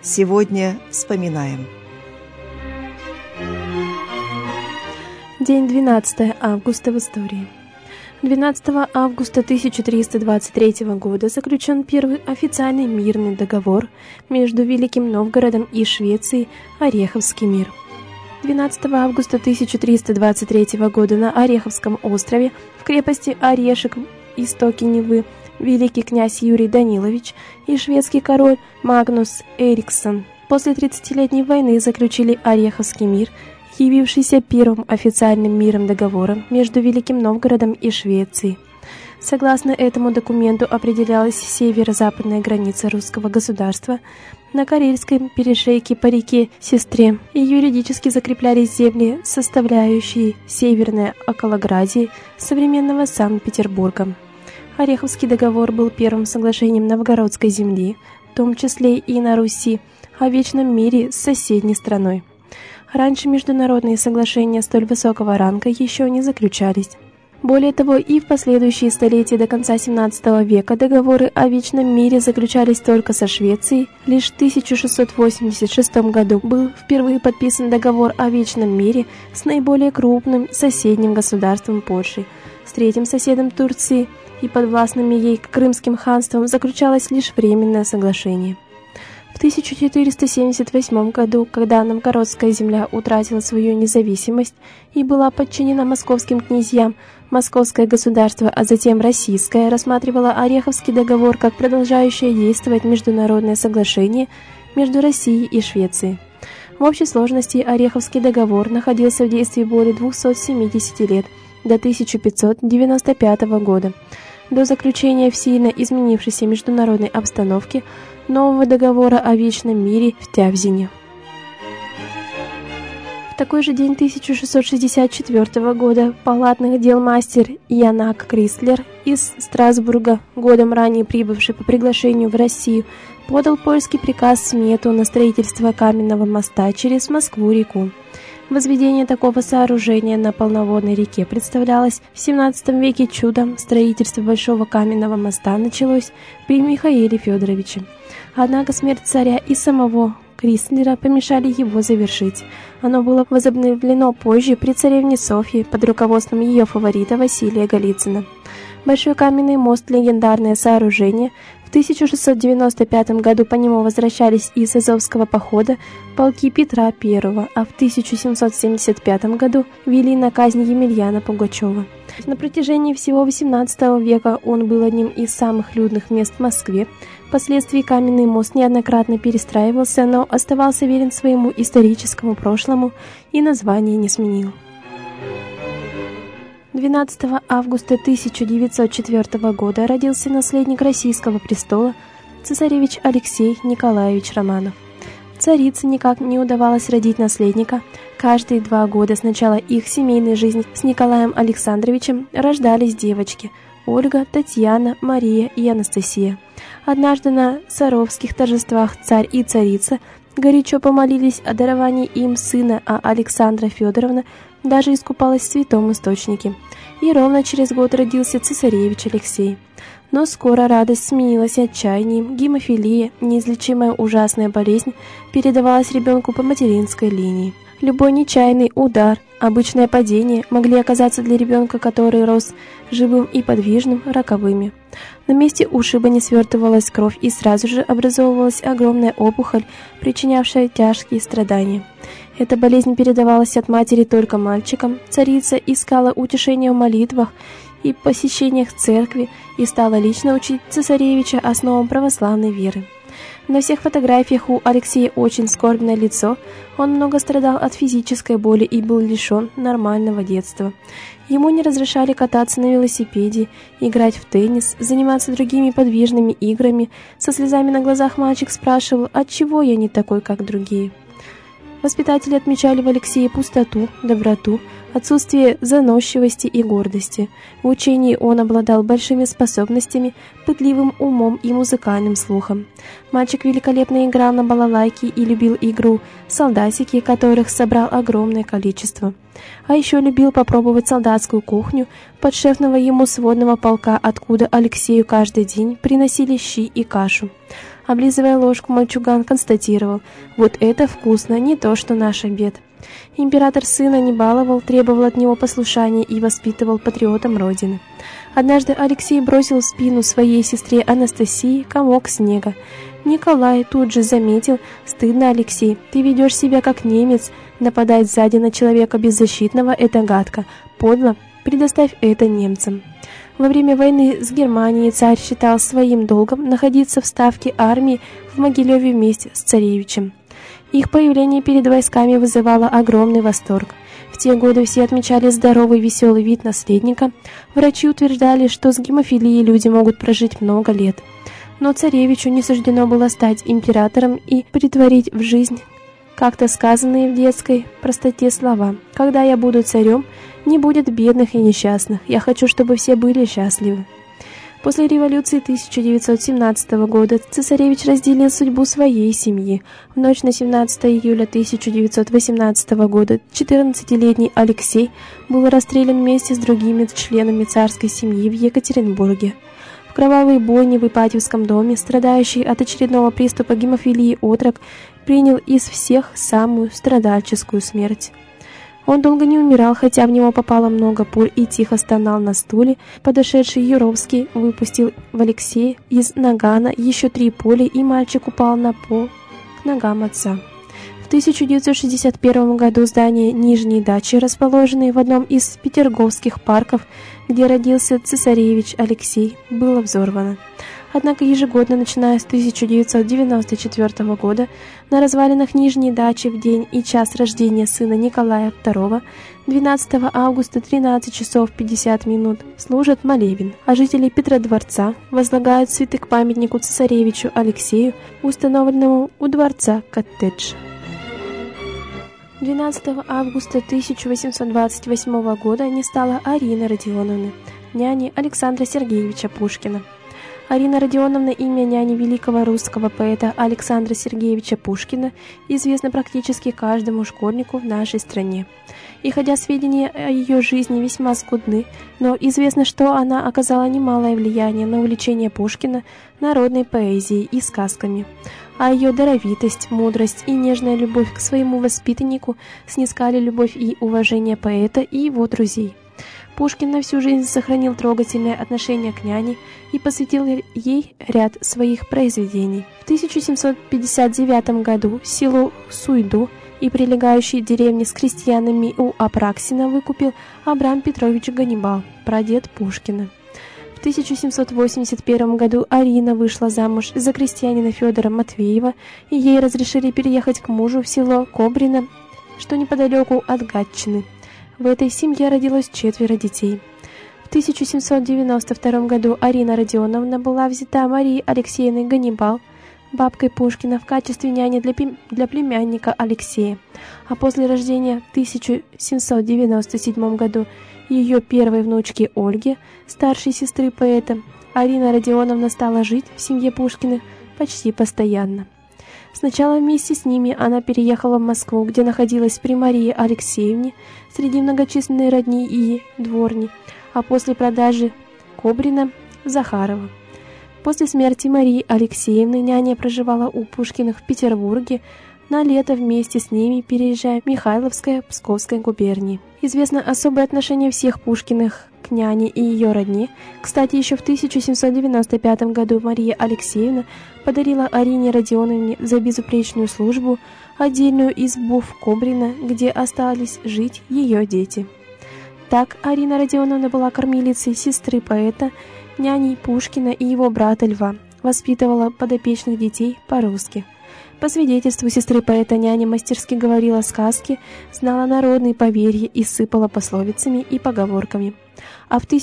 Сегодня вспоминаем. День 12 августа в истории. 12 августа 1323 года заключен первый официальный мирный договор между Великим Новгородом и Швецией Ореховский мир. 12 августа 1323 года на Ореховском острове в крепости Орешек, истоки Невы, великий князь Юрий Данилович и шведский король Магнус Эриксон после 30-летней войны заключили Ореховский мир, явившийся первым официальным мирным договором между Великим Новгородом и Швецией. Согласно этому документу определялась северо-западная граница русского государства на Карельском перешейке по реке Сестре, и юридически закреплялись земли, составляющие северное околоградие современного Санкт-Петербурга. Ореховский договор был первым соглашением новгородской земли, в том числе и на Руси, о вечном мире с соседней страной. Раньше международные соглашения столь высокого ранга еще не заключались. Более того, и в последующие столетия до конца XVII века договоры о вечном мире заключались только со Швецией. Лишь в 1686 году был впервые подписан договор о вечном мире с наиболее крупным соседним государством Польшей. С третьим соседом Турции и подвластными ей Крымским ханством заключалось лишь временное соглашение. В 1478 году, когда новгородская земля утратила свою независимость и была подчинена московским князьям, Московское государство, а затем Российское, рассматривало Ореховский договор как продолжающее действовать международное соглашение между Россией и Швецией. В общей сложности Ореховский договор находился в действии более 270 лет, до 1595 года, до заключения в сильно изменившейся международной обстановке нового договора о вечном мире в Тявзине. В такой же день 1664 года палатных дел мастер Янак Крислер из Страсбурга, годом ранее прибывший по приглашению в Россию, подал польский приказ смету на строительство каменного моста через Москву-реку. Возведение такого сооружения на полноводной реке представлялось в XVII веке чудом. Строительство Большого каменного моста началось при Михаиле Федоровиче. Однако смерть царя и самого Крислера помешали его завершить. Оно было возобновлено позже при царевне Софье под руководством ее фаворита Василия Голицына. Большой каменный мост – легендарное сооружение. В 1695 году по нему возвращались из Азовского похода полки Петра I, а в 1775 году вели на казнь Емельяна Пугачева. На протяжении всего XVIII века он был одним из самых людных мест в Москве. Впоследствии каменный мост неоднократно перестраивался, но оставался верен своему историческому прошлому и название не сменил. 12 августа 1904 года родился наследник российского престола цесаревич Алексей Николаевич Романов. Царице никак не удавалось родить наследника. Каждые 2 года с начала их семейной жизни с Николаем Александровичем рождались девочки – Ольга, Татьяна, Мария и Анастасия. Однажды на Саровских торжествах царь и царица горячо помолились о даровании им сына, а Александра Федоровна даже искупалась в святом источнике. И ровно через год родился цесаревич Алексей. Но скоро радость сменилась отчаянием, гемофилия, неизлечимая ужасная болезнь, передавалась ребенку по материнской линии. Любой нечаянный удар, обычное падение могли оказаться для ребенка, который рос живым и подвижным, роковыми. На месте ушиба не свертывалась кровь, и сразу же образовывалась огромная опухоль, причинявшая тяжкие страдания. Эта болезнь передавалась от матери только мальчикам. Царица искала утешения в молитвах и посещениях церкви и стала лично учить цесаревича основам православной веры. На всех фотографиях у Алексея очень скорбное лицо, он много страдал от физической боли и был лишен нормального детства. Ему не разрешали кататься на велосипеде, играть в теннис, заниматься другими подвижными играми. Со слезами на глазах мальчик спрашивал, отчего я не такой, как другие. Воспитатели отмечали в Алексее пустоту, доброту, отсутствие заносчивости и гордости. В учении он обладал большими способностями, пытливым умом и музыкальным слухом. Мальчик великолепно играл на балалайке и любил игру солдатики, которых собрал огромное количество. А еще любил попробовать солдатскую кухню подшефного ему сводного полка, откуда Алексею каждый день приносили щи и кашу. Облизывая ложку, мальчуган констатировал: «Вот это вкусно, не то что наш обед». Император сына не баловал, требовал от него послушания и воспитывал патриотом Родины. Однажды Алексей бросил в спину своей сестре Анастасии комок снега. Николай тут же заметил: «Стыдно, Алексей, ты ведешь себя как немец, нападать сзади на человека беззащитного – это гадко, подло, предоставь это немцам». Во время войны с Германией царь считал своим долгом находиться в ставке армии в Могилеве вместе с царевичем. Их появление перед войсками вызывало огромный восторг. В те годы все отмечали здоровый, веселый вид наследника. Врачи утверждали, что с гемофилией люди могут прожить много лет. Но царевичу не суждено было стать императором и претворить в жизнь как-то сказанные в детской простоте слова: «Когда я буду царем, не будет бедных и несчастных. Я хочу, чтобы все были счастливы». После революции 1917 года цесаревич разделил судьбу своей семьи. В ночь на 17 июля 1918 года 14-летний Алексей был расстрелян вместе с другими членами царской семьи в Екатеринбурге. В кровавой бойне в Ипатьевском доме страдающий от очередного приступа гемофилии отрок принял из всех самую страдальческую смерть. Он долго не умирал, хотя в него попало много пуль, и тихо стонал на стуле. Подошедший Юровский выпустил в Алексея из нагана еще 3 пули, и мальчик упал на пол к ногам отца. В 1961 году здание Нижней дачи, расположенное в одном из петерговских парков, где родился цесаревич Алексей, было взорвано. Однако ежегодно, начиная с 1994 года, на развалинах Нижней дачи в день и час рождения сына Николая II, 12 августа 13 часов 50 минут, служат молебен, а жители Петродворца возлагают цветы к памятнику цесаревичу Алексею, установленному у дворца коттедж. 12 августа 1828 года не стало Арины Родионовны, няни Александра Сергеевича Пушкина. Арина Родионовна, имя няни великого русского поэта Александра Сергеевича Пушкина, известно практически каждому школьнику в нашей стране. И хотя сведения о ее жизни весьма скудны, но известно, что она оказала немалое влияние на увлечение Пушкина народной поэзией и сказками. А ее даровитость, мудрость и нежная любовь к своему воспитаннику снискали любовь и уважение поэта и его друзей. Пушкин на всю жизнь сохранил трогательное отношение к няне и посвятил ей ряд своих произведений. В 1759 году село Суйду и прилегающие деревни с крестьянами у Апраксина выкупил Абрам Петрович Ганнибал, прадед Пушкина. В 1781 году Арина вышла замуж за крестьянина Федора Матвеева, и ей разрешили переехать к мужу в село Кобрино, что неподалеку от Гатчины. В этой семье родилось 4 детей. В 1792 году Арина Родионовна была взята Марией Алексеевной Ганнибал, бабкой Пушкина, в качестве няни для племянника Алексея. А после рождения в 1797 году ее первой внучки Ольги, старшей сестры поэта, Арина Родионовна стала жить в семье Пушкиных почти постоянно. Сначала вместе с ними она переехала в Москву, где находилась при Марии Алексеевне среди многочисленной родни и дворни, а после продажи Кобрина – Захарова. После смерти Марии Алексеевны няня проживала у Пушкиных в Петербурге, на лето вместе с ними переезжая в Михайловское Псковской губернии. Известно особое отношение всех Пушкиных к няне и ее родне. Кстати, еще в 1795 году Мария Алексеевна подарила Арине Родионовне за безупречную службу отдельную избу в Кобрино, где остались жить ее дети. Так Арина Родионовна была кормилицей сестры поэта, няней Пушкина и его брата Льва, воспитывала подопечных детей по-русски. По свидетельству сестры поэта, няня мастерски говорила сказки, знала народные поверья и сыпала пословицами и поговорками. А в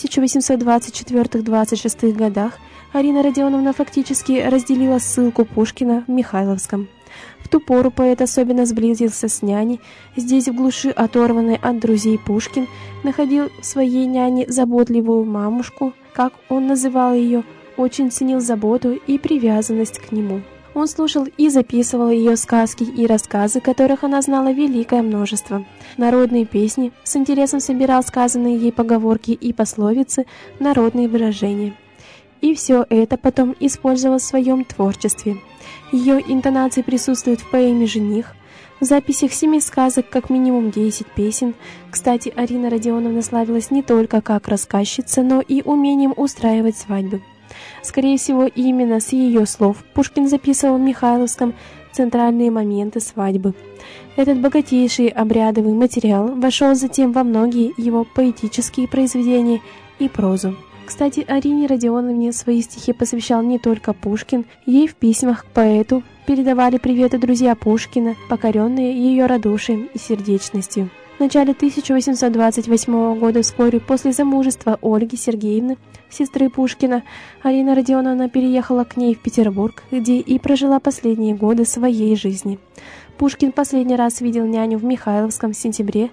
1824-26 годах Арина Родионовна фактически разделила ссылку Пушкина в Михайловском. В ту пору поэт особенно сблизился с няней. Здесь, в глуши, оторванной от друзей, Пушкин находил в своей няне заботливую мамушку, как он называл ее, очень ценил заботу и привязанность к нему. Он слушал и записывал ее сказки и рассказы, которых она знала великое множество. Народные песни, с интересом собирал сказанные ей поговорки и пословицы, народные выражения. И все это потом использовал в своем творчестве. Ее интонации присутствуют в поэме «Жених», в записях 7 сказок как минимум 10 песен. Кстати, Арина Родионовна славилась не только как рассказчица, но и умением устраивать свадьбы. Скорее всего, именно с ее слов Пушкин записывал в Михайловском центральные моменты свадьбы. Этот богатейший обрядовый материал вошел затем во многие его поэтические произведения и прозу. Кстати, Арине Родионовне свои стихи посвящал не только Пушкин, ей в письмах к поэту передавали приветы друзья Пушкина, покоренные ее радушием и сердечностью. В начале 1828 года, вскоре после замужества Ольги Сергеевны, сестры Пушкина, Арина Родионовна переехала к ней в Петербург, где и прожила последние годы своей жизни. Пушкин последний раз видел няню в Михайловском в сентябре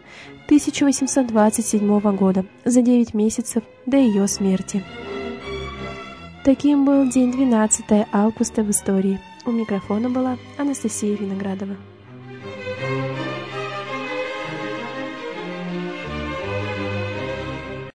1827 года, за 9 месяцев до ее смерти. Таким был день 12 августа в истории. У микрофона была Анастасия Виноградова.